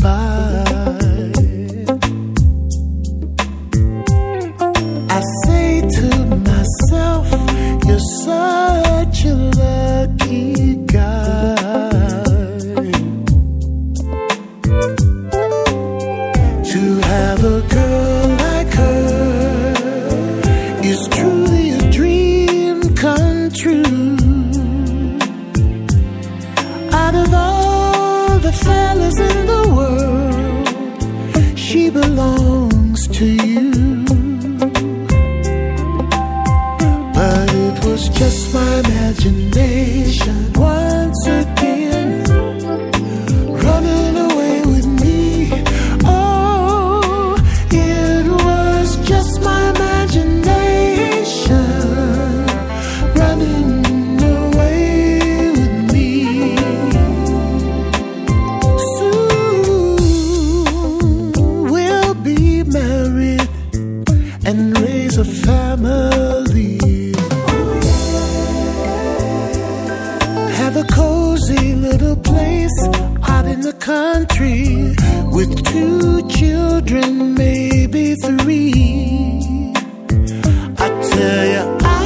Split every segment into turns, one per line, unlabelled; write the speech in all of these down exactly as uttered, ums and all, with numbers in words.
I say to myself, you're such a lucky guy to have a girl like her. Is truly a dream come true. Out of all the fellas in the world, she belongs to you. But it was just my imagination once again running away with me. Oh, it was just my imagination running away with me. Soon we'll be married and raise a family. Have a cozy little place out in the country with two children, maybe three. I tell you, I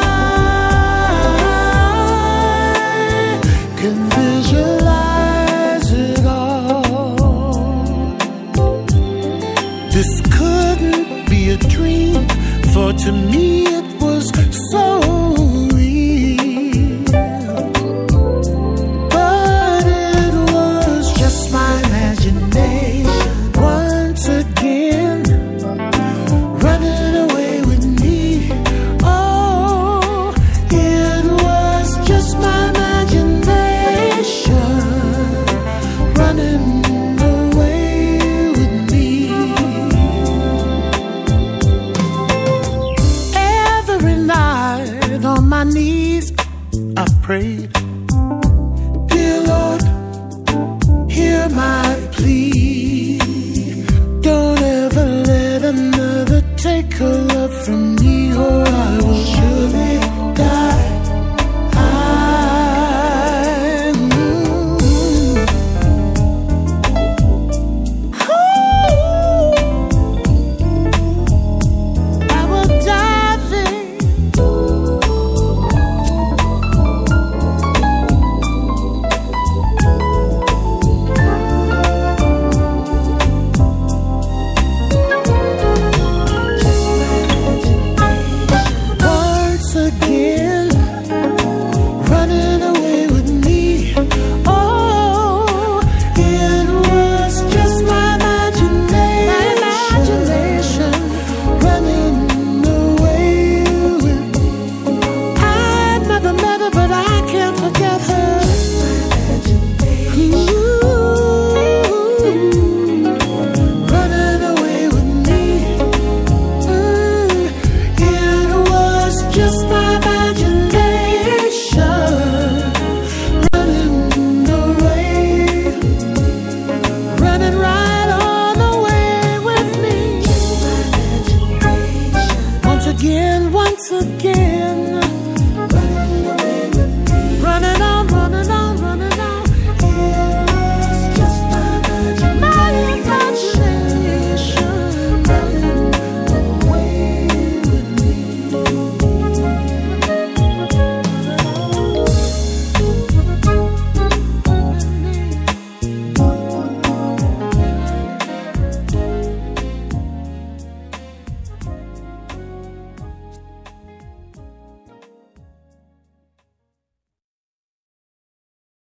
can visualize it all. This couldn't be a dream, for to me